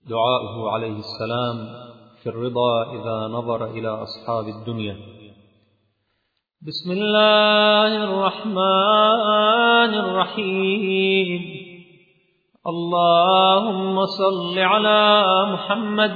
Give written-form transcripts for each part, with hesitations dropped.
دعاؤه عليه السلام في الرضا إذا نظر إلى أصحاب الدنيا. بسم الله الرحمن الرحيم. اللهم صل على محمد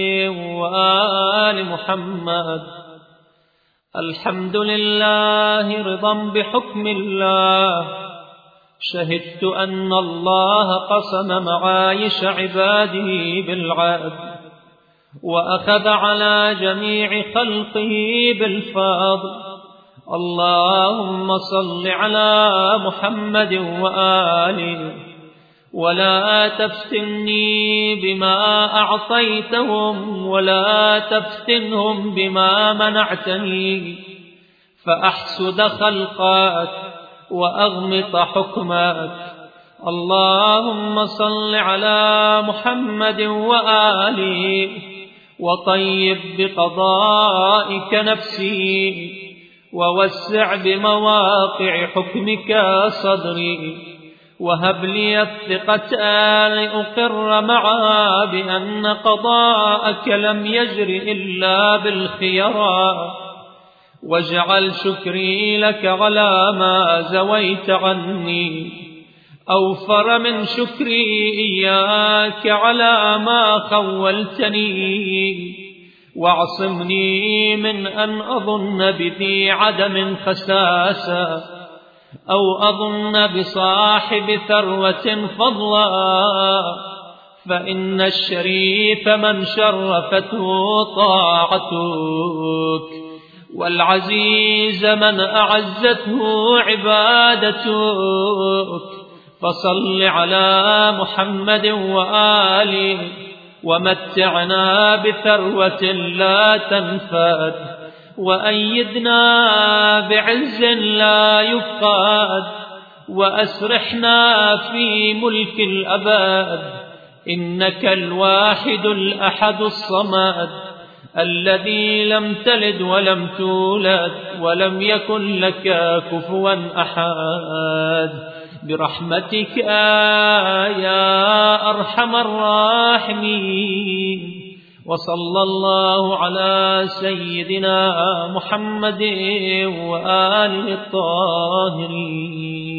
وآل محمد. الحمد لله رضا بحكم الله، شهدت أن الله قسم معايش عباده بالعدل، وأخذ على جميع خلقه بالفضل. اللهم صل على محمد وآله، ولا تفتني بما أعطيتهم ولا تفتنهم بما منعتني، فأحسد خلقك وأغمط حكمك. اللهم صل على محمد وآله، وطيب بقضائك نفسي، ووسع بمواقع حكمك صدري، وهب لي الثقة لأقر معها بأن قضاءك لم يجر إلا بالخيرات، واجعل شكري لك على ما زويت عني أوفر من شكري إياك على ما خولتني، واعصمني من أن أظن بذي عدم خساسة، أو أظن بصاحب ثروة فضلا، فإن الشريف من شرفته طاعتك، والعزيز من أعزته عبادتك. فصل على محمد وآله، ومتعنا بثروة لا تنفد، وأيدنا بعز لا يفقد، وأسرحنا في ملك الأبد، إنك الواحد الأحد الصمد، الذي لم تلد ولم تولد ولم يكن لك كفوا أحد، برحمتك يا أرحم الراحمين. وصلى الله على سيدنا محمد وآله الطاهرين.